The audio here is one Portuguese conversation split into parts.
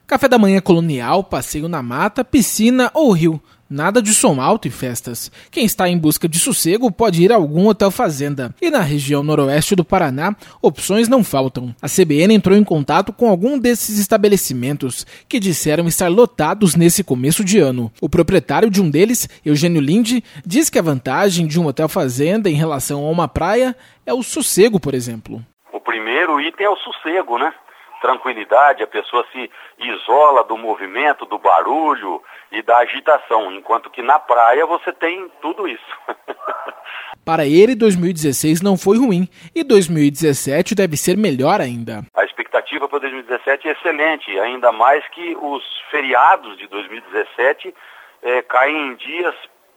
Café da manhã colonial, passeio na mata, piscina ou rio. Nada de som alto e festas. Quem está em busca de sossego pode ir a algum hotel fazenda. E na região noroeste do Paraná, opções não faltam. A CBN entrou em contato com algum desses estabelecimentos, que disseram estar lotados nesse começo de ano. O proprietário de um deles, Eugênio Linde, diz que a vantagem de um hotel fazenda em relação a uma praia é o sossego, por exemplo. O primeiro item é o sossego, né? Tranquilidade, a pessoa se isola do movimento, do barulho e da agitação, enquanto que na praia você tem tudo isso. Para ele, 2016 não foi ruim e 2017 deve ser melhor ainda. A expectativa para 2017 é excelente, ainda mais que os feriados de 2017 caem em dias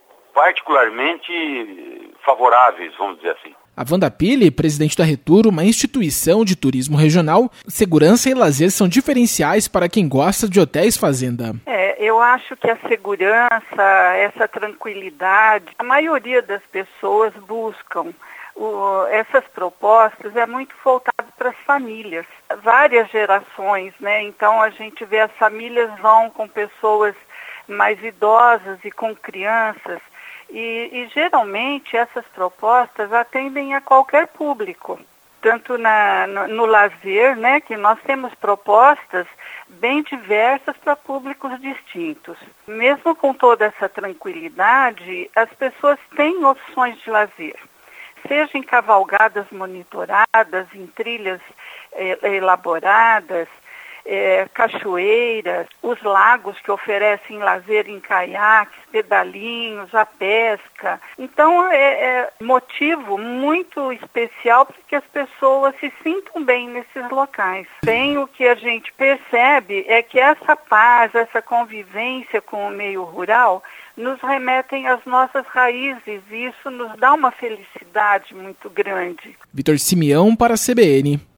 particularmente favoráveis, vamos dizer assim. A Wanda Pili, presidente da Retur, uma instituição de turismo regional, segurança e lazer são diferenciais para quem gosta de hotéis fazenda. Eu acho que a segurança, essa tranquilidade, a maioria das pessoas buscam. Essas propostas é muito voltado para as famílias, várias gerações, né? Então a gente vê as famílias vão com pessoas mais idosas e com crianças. E geralmente essas propostas atendem a qualquer público, tanto no lazer, né, que nós temos propostas bem diversas para públicos distintos. Mesmo com toda essa tranquilidade, as pessoas têm opções de lazer, seja em cavalgadas monitoradas, em trilhas elaboradas, cachoeiras, os lagos que oferecem lazer em caiaques, pedalinhos, a pesca. Então é motivo muito especial para que as pessoas se sintam bem nesses locais. Bem, o que a gente percebe é que essa paz, essa convivência com o meio rural nos remetem às nossas raízes e isso nos dá uma felicidade muito grande. Vitor Simeão para a CBN.